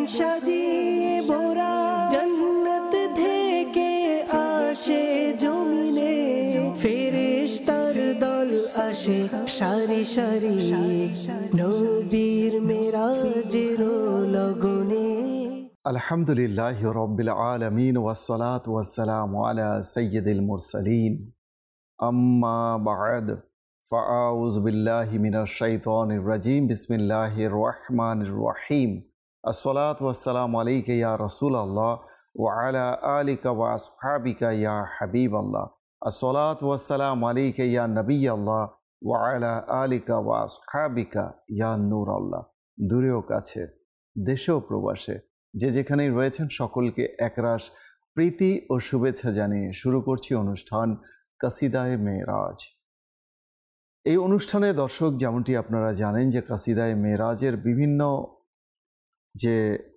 সাজিয়ে ভরা জান্নাত থেকে আসে জমিনে ফেরেশতার দল আসে সারি সারি নবীর মেরাজের লগনে। আলহামদুলিল্লাহি রাব্বিল আলামিন ওয়াসসালাতু ওয়াসসালামু আলা সাইয়্যিদিল মুরসালিন আম্মা বা'দ ফাআউযু বিল্লাহি মিনাশ শাইতানির রাজীম বিসমিল্লাহির রহমানির রহিম আসসালাতু ওয়াসসালামু আলাইকা ইয়া রাসূলুল্লাহ ওয়া আলা আলিকা ওয়া আসহাবিকা ইয়া হাবিবাল্লাহ আসসালাতু ওয়াসসালামু আলাইকা ইয়া নবিয়াল্লাহ ওয়া আলা আলিকা ওয়া আসহাবিকা ইয়া নূরাল্লাহ। দূরেও কাছে, দেশেও প্রবাসে যে যেখানেই রয়েছেন সকলকে একরাশ প্রীতি ও শুভেচ্ছা জানিয়ে শুরু করছি অনুষ্ঠান কাসিদায়ে মেরাজ। এই অনুষ্ঠানে দর্শক যেমনটি আপনারা জানেন যে কাসিদায়ে মেরাজের বিভিন্ন যে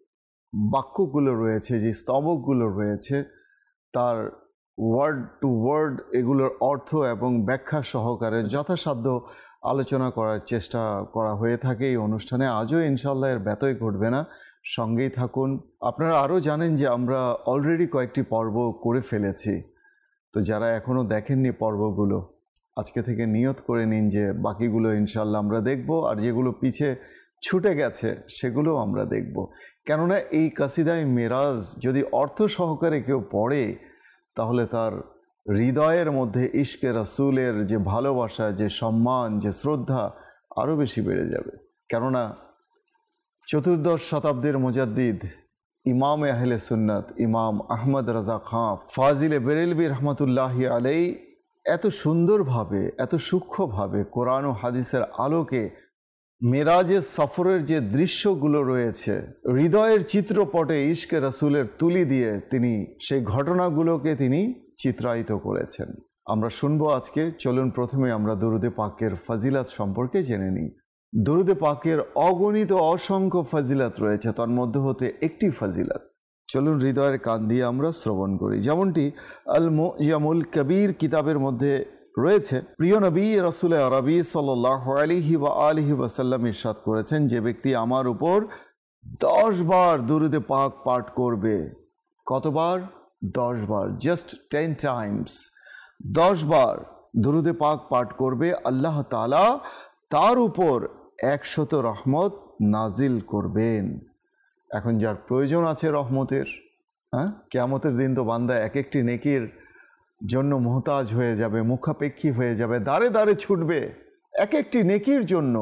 বাক্যগুলো রয়েছে, যে স্তবকগুলো রয়েছে, তার ওয়ার্ড টু ওয়ার্ড এগুলোর অর্থ এবং ব্যাখ্যা সহকারে যথাসাধ্য আলোচনা করার চেষ্টা করা হয়ে থাকে এই অনুষ্ঠানে। আজও ইনশাল্লাহ এর ব্যতয় ঘটবে না, সঙ্গেই থাকুন। আপনারা আরও জানেন যে আমরা অলরেডি কয়েকটি পর্ব করে ফেলেছি, তো যারা এখনও দেখেননি পর্বগুলো আজকে থেকে নিয়ত করে নিন যে বাকিগুলো ইনশাল্লাহ আমরা দেখব, আর যেগুলো পিছে ছুটে গেছে সেগুলো আমরা দেখব। কেননা এই কাসিদায়ে মেরাজ যদি অর্থ সহকারে কেউ পড়ে তাহলে তার হৃদয়ের মধ্যে ইশকে রাসূলের যে ভালোবাসা, যে সম্মান, যে শ্রদ্ধা আরও বেশি বেড়ে যাবে। কেননা চতুর্দশ শতাব্দীর মুজাদ্দিদ ইমাম আহলে সুন্নাত ইমাম আহমদ রাজা খাঁ ফাজিলে বেরেলভি রহমতুল্লাহি আলাই এত সুন্দরভাবে, এত সূক্ষ্মভাবে কোরআন ও হাদিসের আলোকে মেরাজের সফরের যে দৃশ্যগুলো রয়েছে হৃদয়ের চিত্রপটে ইশকে রাসূলের তুলি দিয়ে তিনি সেই ঘটনাগুলোকে তিনি চিত্রায়িত করেছেন। আমরা শুনবো আজকে। চলুন প্রথমে আমরা দরুদে পাকের ফজিলত সম্পর্কে জেনে নিই। দরুদে পাকের অগণিত অসংখ্য ফজিলত রয়েছে, তার মধ্যে হতে একটি ফজিলত চলুন হৃদয়ের কান দিয়ে আমরা শ্রবণ করি। যেমনটি আল মুজামুল কবির কিতাবের মধ্যে রয়েছে, প্রিয় নবী রাসূল আরবি সাল্লাল্লাহু আলাইহি ওয়া আলিহি ওয়াসাল্লাম ইরশাদ করেছেন, যে ব্যক্তি আমার উপর 10 বার দরুদে পাক পাঠ করবে। কতবার? 10 বার, জাস্ট 10 টাইমস। 10 বার দরুদে পাক পাঠ করবে, আল্লাহ তাআলা তার উপর 100 রহমত নাজিল করবেন। এখন যার প্রয়োজন আছে রহমতের, কিয়ামতের দিন তো বান্দা এক একটি নেকির জন্য মোহতাজ হয়ে যাবে, মুখাপেক্ষী হয়ে যাবে, দাঁড়ে দাঁড়ে ছুটবে এক একটি নেকির জন্য,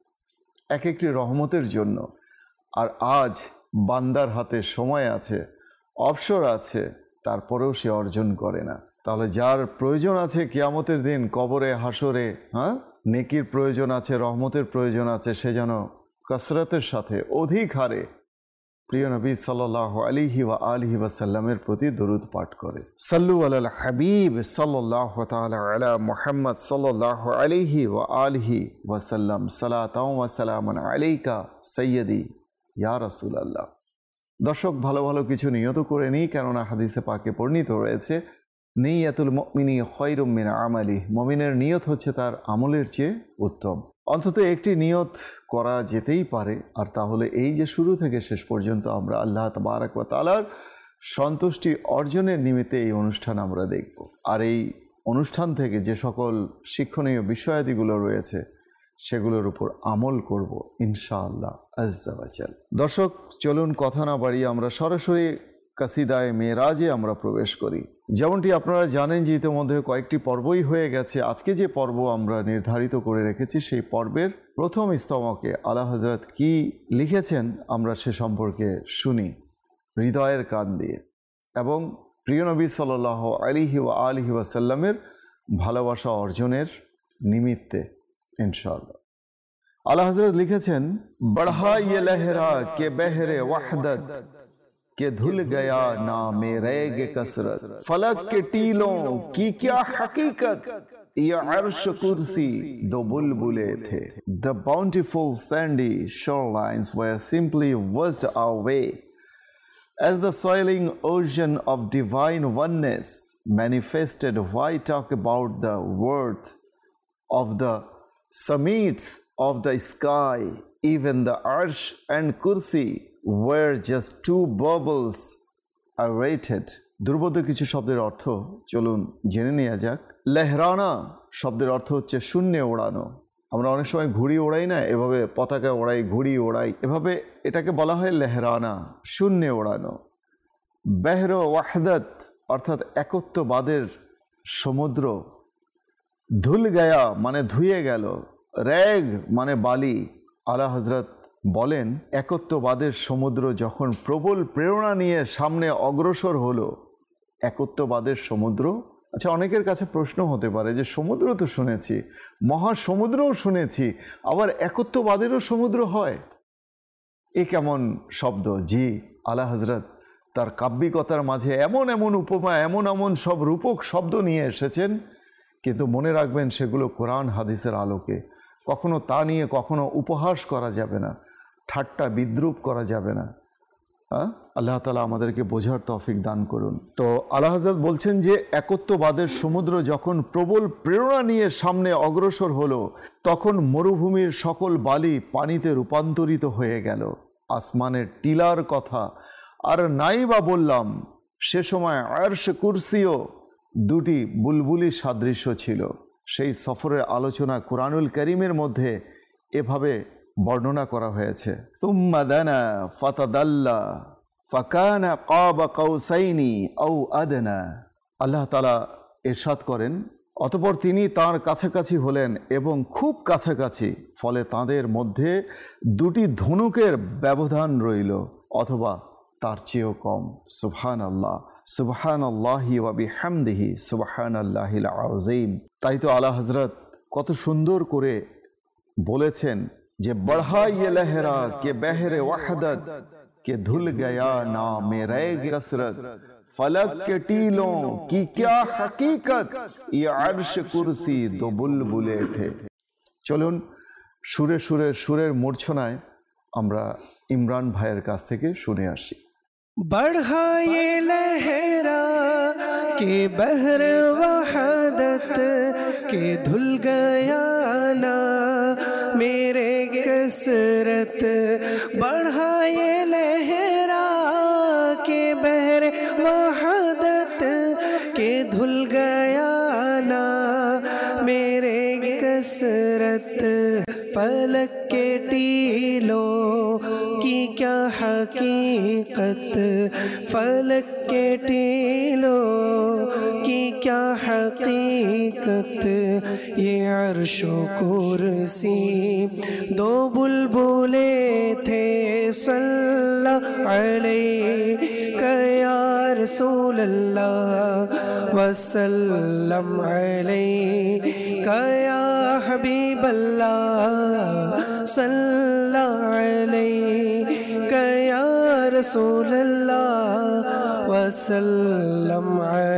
এক একটি রহমতের জন্য। আর আজ বান্দার হাতে সময় আছে, অবসর আছে, তারপরেও সে অর্জন করে না। তাহলে যার প্রয়োজন আছে কিয়ামতের দিন কবরে হাসরে, নেকির প্রয়োজন আছে, রহমতের প্রয়োজন আছে, সে যেন কসরতের সাথে অধিক হারে প্রিয় নবী সাল্লাল্লাহু আলাইহি ওয়া আলিহি ওয়াসাল্লামের প্রতি দরুদ পাঠ করে। সাল্লু আলাল হাবিব সাল্লাল্লাহু তাআলা আলা মুহাম্মদ সাল্লাল্লাহু আলাইহি ওয়া আলিহি ওয়াসাল্লাম সালাতাও ওয়া সালামান আলাইকা সাইয়্যিদি ইয়া রাসূলুল্লাহ। দর্শক, ভালো ভালো কিছু নিয়ত করে নিই, কেননা হাদিসে পাকে বর্ণিত রয়েছে, নিয়াতুল মুমিনি খায়রুম মিন আমালি, মুমিনের নিয়ত হচ্ছে তার আমলের চেয়ে উত্তম। অন্তত একটি নিয়ত করা যেতেই পারে, আর তাহলে এই যে শুরু থেকে শেষ পর্যন্ত আমরা আল্লাহ তাবারক ওয়া তাআলার সন্তুষ্টি অর্জনের নিমিত্তে এই অনুষ্ঠান আমরা দেখব, আর এই অনুষ্ঠান থেকে যে সকল শিক্ষণীয় বিষয়াদিগুলো রয়েছে সেগুলোর উপর আমল করব ইনশাআল্লাহ আজ্জা ওয়া জাল। দর্শক, চলুন কথা না বাড়িয়ে আমরা সরাসরি কাসিদায়ে মেরাজে আমরা প্রবেশ করি। যেমনটি আপনারা জানেন যে ইতিমধ্যে কয়েকটি পর্বই হয়ে গেছে। আজকে যে পর্ব আমরা নির্ধারিত করে রেখেছি সেই পর্বের প্রথম স্তবকে আলা হযরত কি লিখেছেন আমরা সে সম্পর্কে শুনি হৃদয়ের কান দিয়ে, এবং প্রিয় নবী সাল্লাল্লাহু আলাইহি ওয়া আলিহি ওয়াসাল্লামের ভালোবাসা অর্জনের নিমিত্তে ইনশাআল্লাহ। আলা হযরত লিখেছেন, বড়হা ইয়ে লহরা কে বহরে ওয়াহদত के धुल गया नामे रैग कसरत, फलक के टीलों की क्या हकीकत, ये अर्श कुर्सी दो बुलबुले थे। The bountiful sandy shorelines were simply washed away as the swelling ocean of divine oneness manifested. Why talk about the worth of the summits of the sky? Even the arsh and kursi where just two bubbles are rated. দুর্বোধ্য কিছু শব্দের অর্থ চলুন জেনে নেওয়া যাক। লেহরানা শব্দের অর্থ হচ্ছে শূন্যে ওড়ানো। আমরা অনেক সময় ঘুড়ি ওড়াই না, এভাবে পতাকা ওড়াই, ঘুড়ি ওড়াই, এভাবে এটাকে বলা হয় লেহরানা, শূন্যে ওড়ানো। বেহর ওয়াহদত অর্থাৎ একত্ববাদের সমুদ্র। ধুল গয়া মানে ধুয়ে গেল। রেগ মানে বালি। আলা হজরত বলেন একত্ববাদের সমুদ্র যখন প্রবল প্রেরণা নিয়ে সামনে অগ্রসর হলো। একত্ববাদের সমুদ্র, আচ্ছা অনেকের কাছে প্রশ্ন হতে পারে যে সমুদ্র তো শুনেছি, মহাসমুদ্রও শুনেছি, আবার একত্ববাদেরও সমুদ্র হয়, এ কেমন শব্দ? জি, আলা হজরত তার কাব্যিকতার মাঝে এমন এমন উপমা, এমন এমন সব রূপক শব্দ নিয়ে এসেছেন, কিন্তু মনে রাখবেন সেগুলো কোরআন হাদিসের আলোকে। কখনো তা নিয়ে কখনো উপহাস করা যাবে না, ঠাট্টা বিদ্রুপ করা যাবে না। আল্লাহ তাআলা আমাদেরকে বোঝার তৌফিক দান করুন। তো আলা হযরত বলছেন যে একত্ববাদের সমুদ্র যখন প্রবল প্রেরণা নিয়ে সামনে অগ্রসর হলো, তখন মরুভূমির সকল বালি পানিতে রূপান্তরিত হয়ে গেল। আসমানের টিলার কথা আর নাই বা বললাম, সে সময় আরশ কুরসিও দুটি বুলবুলি সাদৃশ্য ছিল। সেই সফরের আলোচনা কুরআনুল কারীমের মধ্যে এভাবে বর্ণনা করা হয়েছে। সুম্মা দানা ফাতাদাল্লা ফাকানা কাবা কাউসাইনি আও আদনা। আল্লাহ তাআলা ইরশাদ করেন, অতঃপর তিনি তার কাছাকাছি হলেন এবং খুব কাছাকাছি, ফলে তাদের মধ্যে দুটি ধনুকের ব্যবধান রইল অথবা তার চেয়েও কম। সুবহানাল্লাহ, সুবহানাল্লাহি ওয়া বিহামদিহি, সুবহানাল্লাহিল আযীম। তাই তো আলা হযরত কত সুন্দর করে বলেছেন যে बढ़ा ये लहरा के बहरे वहदत के धुल गया ना मेरे कसरत, फलक के टीलों की क्या हकीकत, ये अर्श कुर्सी दो बुलबुले थे। চলুন সুরে সুরে সুরের মূর্ছনায় আমরা ইমরান ভাইয়ের কাছ থেকে শুনে আসি। बढ़ा ये लहरा के बहर वहदत के धुल गया ना मेरे कसरत, बढ़ा ये लहरा के बहर वहदत के धुल गया ना मेरे कसरत, फलक के टीलों की क्या हकीकत, फलक के टीलों की क्या हकीकत, ये अर्शो कुर्सी दो बुलबुले थे, सल्लल्लाहु अलैका या रसूल अल्लाह वसल्लम अलैका या हबीब अल्लाह, सल्लल्लाहु अलैका या रसूल अल्लाह वसल्लम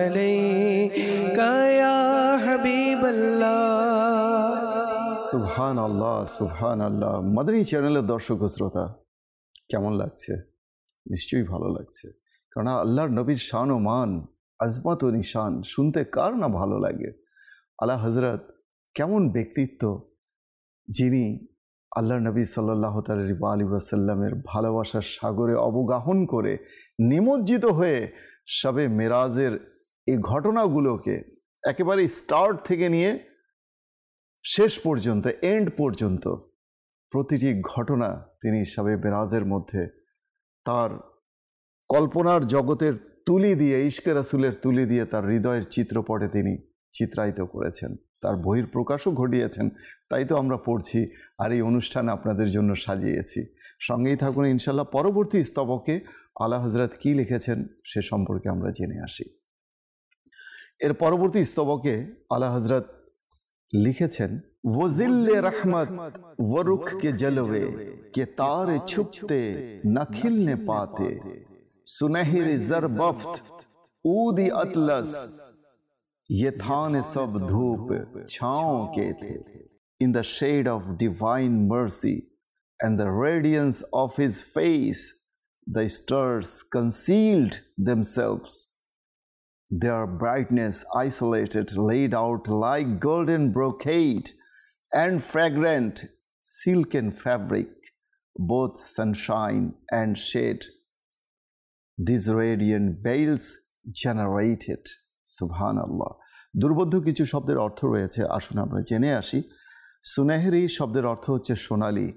अलैका या हबीब अल्लाह। সুবহানাল্লাহ, সুবহানাল্লাহ। মাদানী চ্যানেলের দর্শক ও শ্রোতা, কেমন লাগছে? নিশ্চয়ই ভালো লাগছে, কারণ আল্লাহর নবীর শান ও মান, আজমত ও নিশান শুনতে কার না ভালো লাগে। আলা হযরত কেমন ব্যক্তিত্ব, যিনি আল্লাহর নবী সাল্লাল্লাহু আলাইহি ওয়াসাল্লামের ভালোবাসার সাগরে অবগাহন করে নিমজ্জিত হয়ে শবে মেরাজের এই ঘটনাগুলোকে একেবারে স্টার্ট থেকে নিয়ে শেষ পর্যন্ত, এন্ড পর্যন্ত প্রতিটি ঘটনা তিনি শবে মেরাজের মধ্যে তার কল্পনার জগতের তুলি দিয়ে, ইশকে রাসূলের তুলি দিয়ে তার হৃদয়ের চিত্রপটে তিনি চিত্রায়িত করেছেন, তার বহির প্রকাশও ঘটিয়েছেন। তাই তো আমরা পড়ছি আর এই অনুষ্ঠান আপনাদের জন্য সাজিয়েছি। সঙ্গেই থাকুন ইনশাল্লাহ। পরবর্তী স্তবকে আলা হযরত কি লিখেছেন সে সম্পর্কে আমরা জেনে আসি। এর পরবর্তী স্তবকে আলা হযরত লিখেছেন, वो जिल्ले रहमत वो रुख के जलवे के तारे छुपते न खिलने पाते, सुनहरी ज़रबफ्त ऊदी अतलस ये थाने सब धूप छाँव के थे। In the shade of divine mercy and the radiance of his face, the stars concealed themselves, their brightness isolated, laid out like golden brocade and fragrant silken fabric, both sunshine and shade. These radiant veils generated. Subhanallah. দুর্বোধ্য কিছু শব্দের অর্থ রয়েছে, আসুন আমরা জেনে আসি। সুনেহরি শব্দের অর্থ হচ্ছে সোনালি।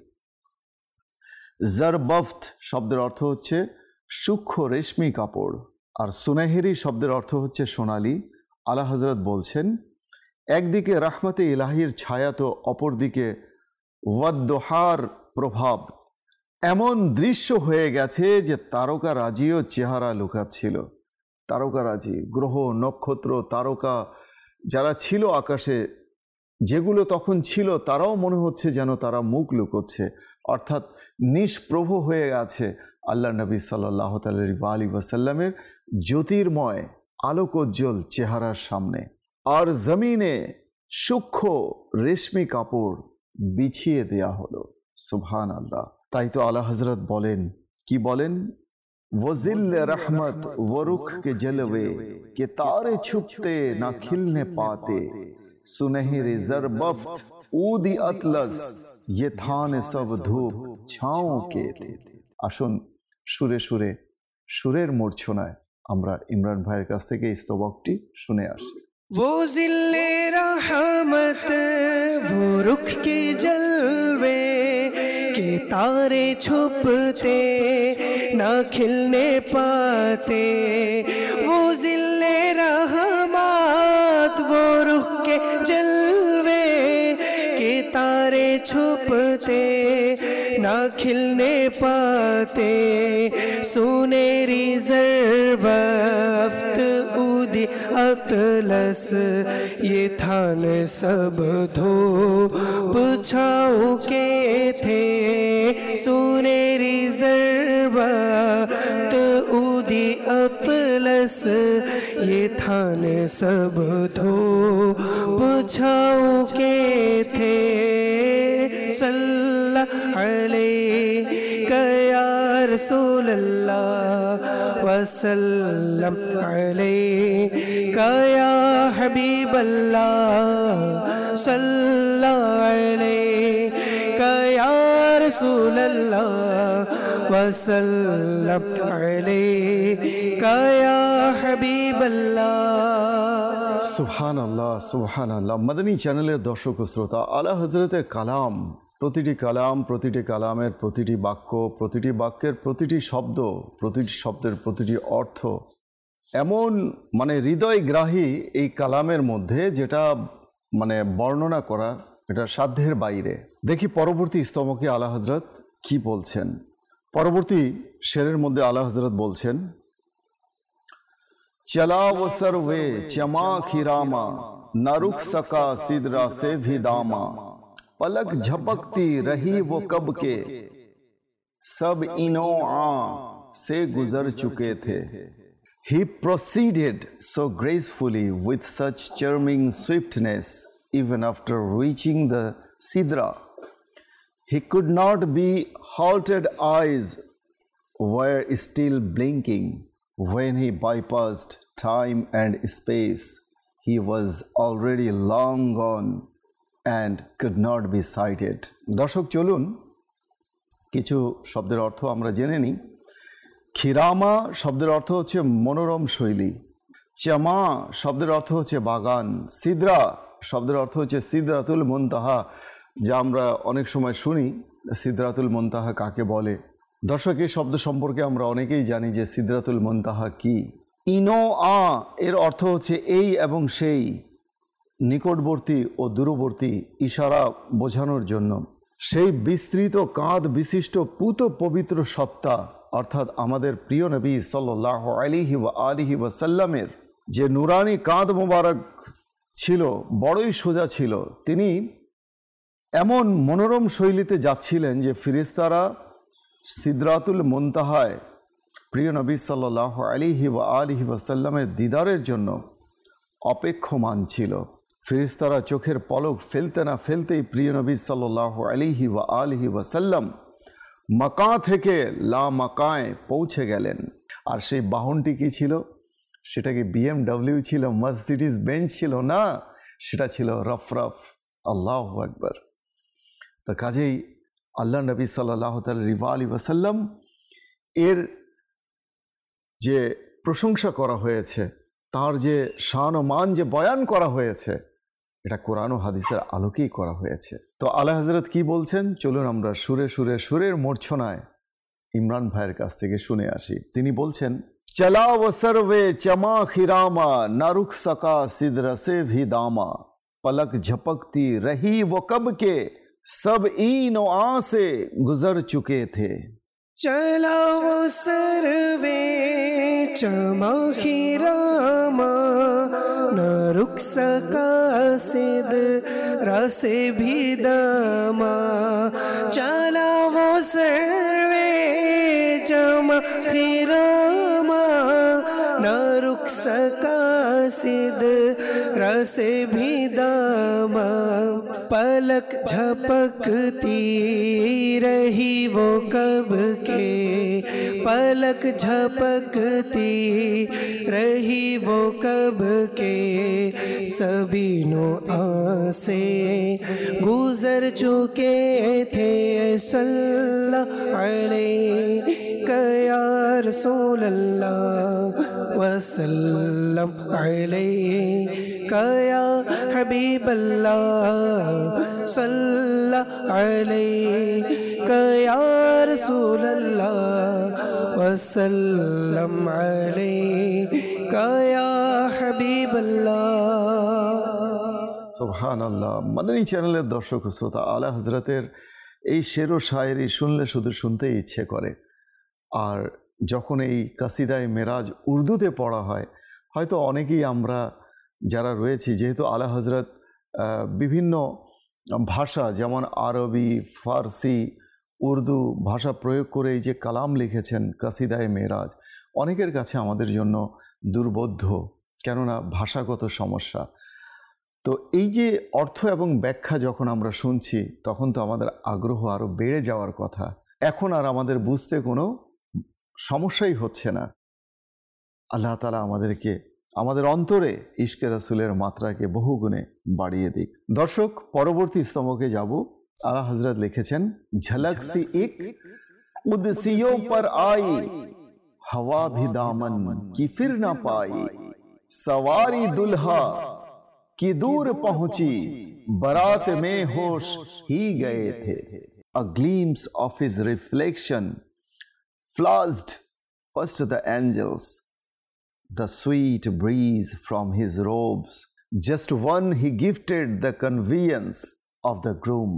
জারবফত শব্দের অর্থ হচ্ছে সূক্ষ্ম রেশমি কাপড়। আর সুনেহরি শব্দের অর্থ হচ্ছে সোনালি। আলা হযরত বলছেন, একদিকে রাহমতে ইলাহির ছায়া তো অপরদিকে ওয়াদ্দোহার প্রভাব। এমন দৃশ্য হয়ে গেছে যে তারকারাজিও চেহারা লুকাচ্ছিল। তারকারাজি, গ্রহ নক্ষত্র তারকা যারা ছিল আকাশে, যেগুলো তখন ছিল, তারাও মনে হচ্ছে যেন তারা মুখ লুকোচ্ছে, অর্থাৎ নিষ্প্রভ হয়ে গেছে আল্লাহ নবী সাল্লাল্লাহু আলাইহি ওয়াসাল্লামের জ্যোতির্ময় আলোকোজ্জ্বল চেহারার সামনে। আর জমিনে সূক্ষ্ম রেশমি কাপড় বিছিয়ে দেয়া হলো। সুবহানাল্লাহ। তাই তো আলা হযরত বলেন, কি বলেন? वज़िल्ल रहमत व रुख के जलवे के तारे छुपते ना खिलने पाते, सुनहरे ज़रबफ्त ऊदी अतलस ये थाने सब धूप छाओं के थे। আসুন সুরে সুরে সুরের মূর্ছনায় আমরা ইমরান ভাইয়ের কাছ থেকে এই স্তবকটি শুনে আসি। वो ज़िल्ले रहमत वो रुख के जलवे के तारे छुपते ना खिलने पाते, वो ज़िल्ले रहमत वो रुख के जलवे के तारे छुपते ना खिलने पाते, सुनेरी ज़रबफ्त ऊदी अतलस ये थान सब धूप छाओं के थे, सुनेरी ज़रबफ्त ऊदी अतलस ये थान सब धूप छाओं के थे। सल्लल्लाहु अलैका या रसूल अल्लाह वसल्लम अलैका या हबीब अल्लाह, सल्लल्लाहु अलैका या रसूल अल्लाह वसल्लम अलैका या हबीब अल्लाह। সুবহানাল্লাহ, সুবহানাল্লাহ। মাদানী চ্যানেলের দর্শক ও শ্রোতা, আলা হযরতের কালাম, প্রতিটি কালাম, প্রতিটি কালামের প্রতিটি বাক্য, প্রতিটি বাক্যের প্রতিটি শব্দ, প্রতিটি শব্দের প্রতিটি অর্থ এমন হৃদয়গ্রাহী এই কালামের মধ্যে, যেটা বর্ণনা করা এটা সাধ্যের বাইরে। দেখি পরবর্তী স্তবকে আলা হযরত কি বলছেন। পরবর্তী শেরের মধ্যে আলা হযরত বলছেন, चला वो सरवे चमा खिरामा न रुख सका सिदरा से भी दामा, पलक झपकती रही वो कब के सब इनो आ से गुजर चुके थे। He proceeded so gracefully with such charming swiftness, even after reaching the sidra he could not be halted. Eyes were still blinking. When he bypassed time and space, he was already long gone and could not be sighted. দর্শক চলুন কিছু শব্দের অর্থ আমরা জেনে নিই। খিরামা শব্দের অর্থ হচ্ছে মনোরম শৈলী। চামা শব্দের অর্থ হচ্ছে বাগান। সিদরা শব্দের অর্থ হচ্ছে সিদরাতুল মুনতাহা, যা আমরা অনেক সময় শুনি সিদরাতুল মুনতাহা কাকে বলে। দর্শক, এই শব্দ সম্পর্কে আমরা অনেকেই জানি যে সিদরাতুল মুনতাহা কি। ইনো আ এর অর্থ হচ্ছে এই এবং সেই, নিকটবর্তী ও দূরবর্তী ইশারা বোঝানোর জন্য। সেই বিস্তৃত কাঁধ বিশিষ্ট পুত পবিত্র সত্তা, অর্থাৎ আমাদের প্রিয় নবী সাল্লাল্লাহু আলাইহি ওয়াসাল্লামের যে নুরানি কাঁধ মোবারক ছিল, বড়ই সোজা ছিল। তিনি এমন মনোরম শৈলীতে যাচ্ছিলেন যে ফিরিস্তারা সিদরাতুল মুনতাহায় প্রিয় নবী সাল্লাল্লাহু আলাইহি ওয়াসাল্লামের দিদারের জন্য অপেক্ষমান ছিল। ফিরিস্তারা চোখের পলক ফেলতে না ফেলতেই প্রিয় নবী সাল্লাল্লাহু আলাইহি ওয়াসাল্লাম মাকা থেকে লা মাকায় পৌঁছে গেলেন। আর সেই বাহনটি কি ছিল? সেটা কি BMW ছিল, মার্সিডিজ বেঞ্চ ছিল? না, সেটা ছিল রফরফ। আল্লাহু আকবার। তো কাজেই আল্লাহ নবী সাল্লাল্লাহু আলাইহি ওয়াসাল্লাম এর যে প্রশংসা করা হয়েছে, তার যে শান ও মান যে বয়ান করা হয়েছে, এটা কোরআন ও হাদিসের আলোকেই করা হয়েছে। তো আলা হযরত কি বলছেন, চলুন আমরা সুরে সুরে সুরের মূর্ছনায় ইমরান ভাইয়ের কাছ থেকে শুনে আসি। তিনি বলছেন, চলা ও সরবে চমা খিরামা না রুখ সকা সিদরা সে ভি দামা, पलक झपकती रही वो कब के सब ईन ओ आ से गुजर चुके थे। चला वो सर्वे चमा खिरामा न रुक सका सिदरा से भी दामा, चला वो सर्वे चमा खिरामा न रुक सका सिदरा से भी दामा, पलक झपकती रही वो कब के, पलक झपकती रही वो कब के, सभी नो आसे गुजर चुके थे। सल्लल्लाहु अलैहि या रसूल अल्लाह वसल्लम अलैका या हबीब अल्लाह, सल्लल्लाहु अलैका या रसूल अल्लाह वसल्लम अलैका या हबीब अल्लाह। সুবহানাল্লাহ। মাদানী চ্যানেলের দর্শক শ্রোতা, আলা হযরতের এই শের ও শায়েরি শুনলে শুধু শুনতেই ইচ্ছে করে। আর যখন এই কাসিদায়ে মেরাজ উর্দুতে পড়া হয়, হয়তো অনেকেই আমরা যারা রয়েছি, যেহেতু আলা হযরত বিভিন্ন ভাষা যেমন আরবি, ফার্সি, উর্দু ভাষা প্রয়োগ করে এই যে কালাম লিখেছেন কাসিদায়ে মেরাজ, অনেকের কাছে আমাদের জন্য দুর্বোধ্য, কেননা ভাষাগত সমস্যা। তো এই যে অর্থ এবং ব্যাখ্যা যখন আমরা শুনছি, তখন তো আমাদের আগ্রহ আরও বেড়ে যাওয়ার কথা। এখন আর আমাদের বুঝতে কোনো সমস্যাই হচ্ছে না। আল্লাহ তাআলা আমাদেরকে, আমাদের অন্তরে ইশকে রাসূলের মাত্রাকে বহুগুণে বাড়িয়ে দিক। দর্শক, পরবর্তী স্তবকে যাব। আলা হযরত লিখেছেন, ঝলক সি এক কুদসিयों पर आई हवा भी दामन की फिर ना पाई, सवारी दुल्हा की दूर पहुंची बारात में होश ही गए थे। A glimpse of his reflection flashed past the angels, the sweet breeze from his robes, just one he gifted the conveyance of the groom,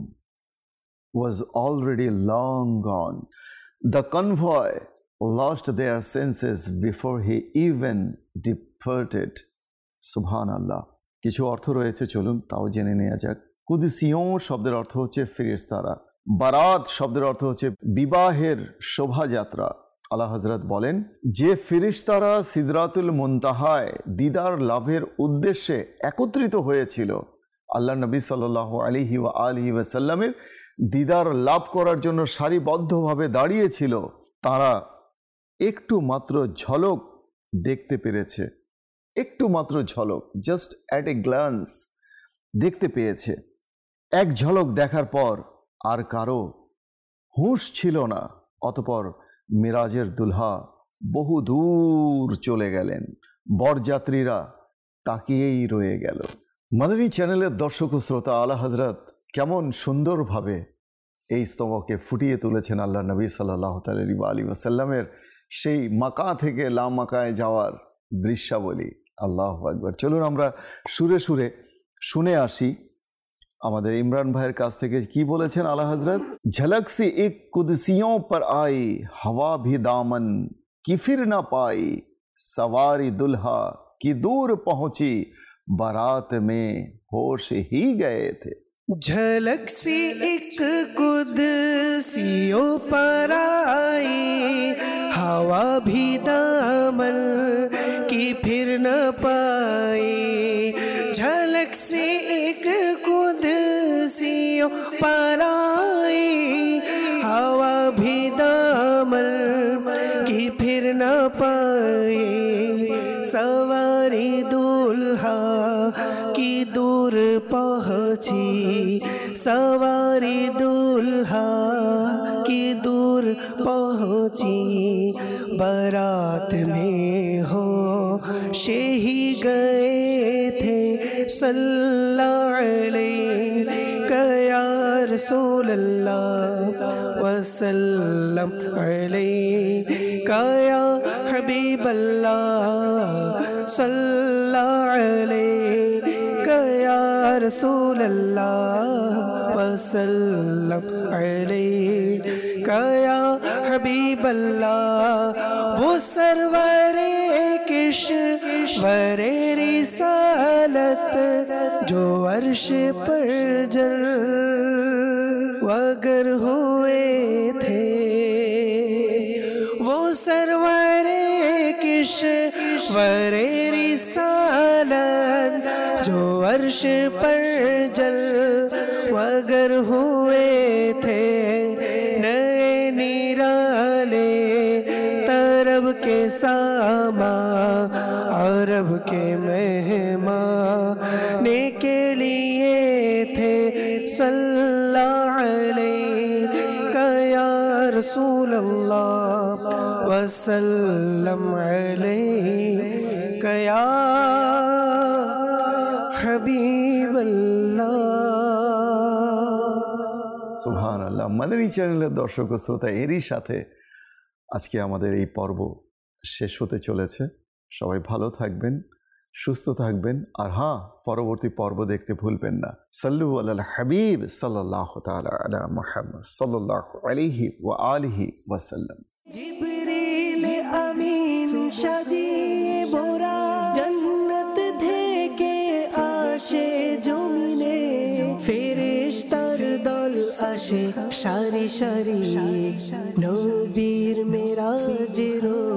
was already long gone. The convoy lost their senses before he even departed. Subhanallah. কিছু অর্থ রয়েছে, চলুন তাও জেনে নেওয়া যাক। কুদসিয়োঁ শব্দের অর্থ হচ্ছে ফেরেশতারা, বারাত শব্দের অর্থ হচ্ছে বিবাহের শোভাযাত্রা। আলা হযরত বলেন, যে ফেরেশতারা সিদরাতুল মুনতাহায় দিদার লাভের উদ্দেশ্যে একত্রিত হয়েছিল, আল্লাহ নবী সাল্লাল্লাহু আলাইহি ওয়া আলিহি ওয়াসাল্লামের দিদার লাভ করার জন্য সারিবদ্ধভাবে দাঁড়িয়েছিল, তারা একটু মাত্র ঝলক দেখতে পেরেছে, একটু মাত্র ঝলক, জাস্ট অ্যাট এ গ্ল্যান্স দেখতে পেয়েছে। এক ঝলক দেখার পর আর কারো হুঁশ ছিল না। অতপর মিরাজের দুলহা বহু দূর চলে গেলেন, বরযাত্রীরা তাকিয়েই রয়ে গেল। মাদানী চ্যানেলের দর্শক ও শ্রোতা, আলা হযরত কেমন সুন্দরভাবে এই স্তবকে ফুটিয়ে তুলেছেন আল্লাহ নবী সাল্লাল্লাহু আলাইহি ওয়াসাল্লামের সেই মাকা থেকে লামাকায় যাওয়ার দৃশ্যাবলী। আল্লাহু আকবার। চলুন আমরা সুরে সুরে শুনে আসি আমাদের ইমরান ভাইয়ের কাছ থেকে কি বলেছেন আলা হযরত। ঝলক সি এক কুদসিयों पर आई हवा भी दामन की फिर ना पाई, सवारी दुल्हा की दूर पहुंची बारात में होश ही गए थे। झलक सी एक कुदसियों पर आई हवा भी दामन की फिर न पाई, झलक सी एक कुदसियों पर आई हवा भी दामन की फिर न पाई, सवारी दुल्हा की दूर पहुंची, सवारी दुल्हा پہنچی بارات میں ہو شہی گئے تھے صلی اللہ علیہ یا رسول اللہ وسلم علیہ یا حبیب اللہ صلی اللہ علیہ یا رسول اللہ وسلم علیہ یا حبیب اللہ وہ سرور کشور رسالت جو عرش پر جل وگر ہوئے تھے وہ سرور کشور رسالت جو عرش پر جل وگر ہوئے تھے نئے نرالے طرب کے ساما عرب کے مہمان کے لیے تھے صلی اللہ علیہ یا رسول اللہ وسلم علیہ یا حبیب اللہ۔ সুবহান আল্লাহ। মাদানী চ্যানেলের দর্শক ও শ্রোতা, এরই সাথে আজকে আমাদের এই পর্ব শেষ হতে চলেছে। সবাই ভালো থাকবেন, সুস্থ থাকবেন, আর হ্যাঁ, পরবর্তী পর্ব দেখতে ভুলবেন না। সাল্লু আলাল হাবিব সাল্লাল্লাহু তাআলা আলা মুহাম্মদ সাল্লাল্লাহু আলাইহি ওয়া আলিহি ওয়াসাল্লাম। জিবরিল আমিন সাজিয়ে ভরা জান্নাত থেকে আসে জমিনে, ফেরেশতার দল আসে সারি সারি, নবীর মেরাজের